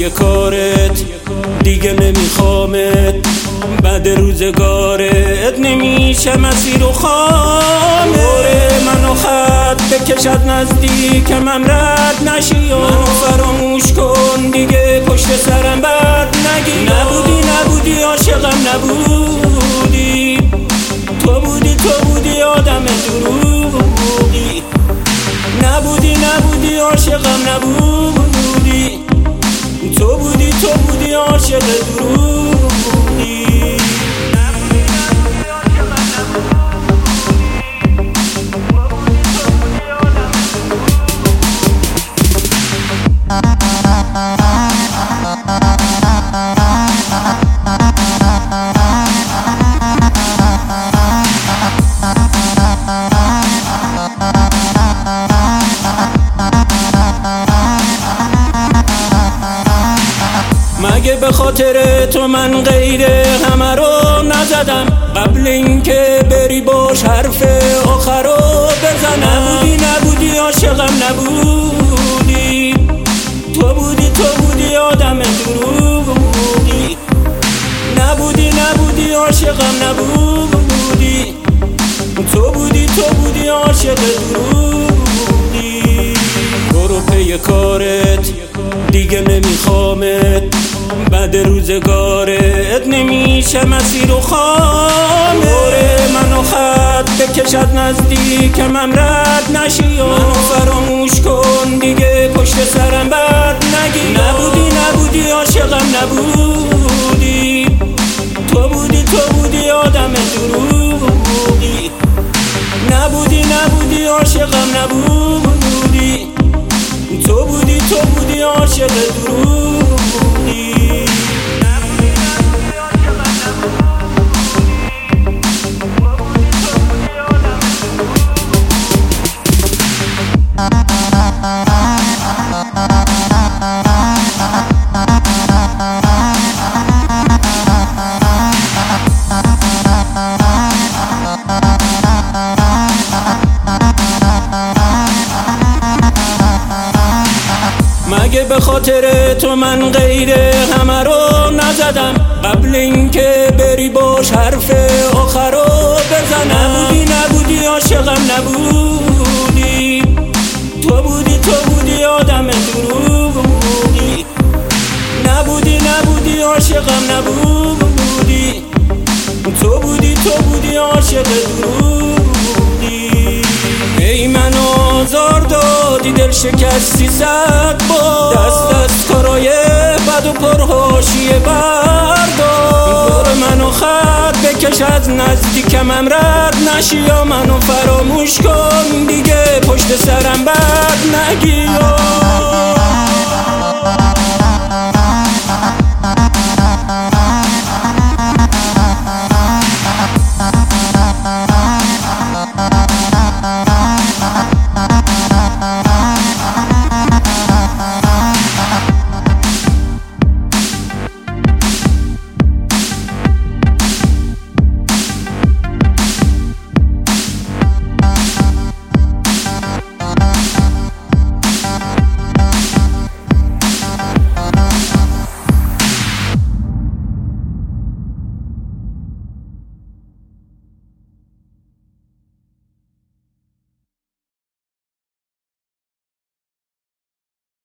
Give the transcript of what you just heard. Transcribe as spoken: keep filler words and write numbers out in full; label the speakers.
Speaker 1: پی کارت دیگه نمیخوامت، بعد روزگارت نمیشه مسیر و خامت. دوره منو خط بکشد نزدیکم رد نشی، منو فراموش کن دیگه پشت سرم بد نگی. نبودی نبودی عاشقم نبودی، تو بودی تو بودی آدم دروغی. نبودی نبودی عاشقم نبودی، تو بودی تو بودی عاشق دروغی. مگه به خاطر تو من غیر همه رو نزدم، قبل اینکه بری باش حرف آخر رو بزنم. نبودی نبودی عاشقم نبودی، تو بودی تو بودی آدم دروغی. نبودی نبودی عاشقم نبودی، تو بودی تو بودی عاشق دروغی. برو پی کارت دیگه نمیخوامت، بعد روزگارت نمیشه مسیر و خامت. دوره منو خط بکشد نزدیکم رد نشی، منو فراموش کن دیگه پشت سرم بد نگی. نبودی نبودی عاشقم نبودی، تو بودی تو بودی آدم دروغی. نبودی نبودی عاشقم نبودی، تو بودی تو بودی عاشق دروغی. مگه به خاطر تو من غیر همه رو نزدم، قبل اینکه بری باش حرف آخر رو بزنم. نبودی نبودی عاشقم نبودی، تو بودی تو بودی آدم دروغی. نبودی نبودی عاشقم نبودی، تو بودی تو بودی عاشق دروغی. ای منو آزار دادی دل شکستی صد بار، دست از کارای بد و پرهاشیه بردار. دور منو خط بکش از نزدیکم رد نشی، یا منو فراموش کن دیگه پشت سرم بد نگی.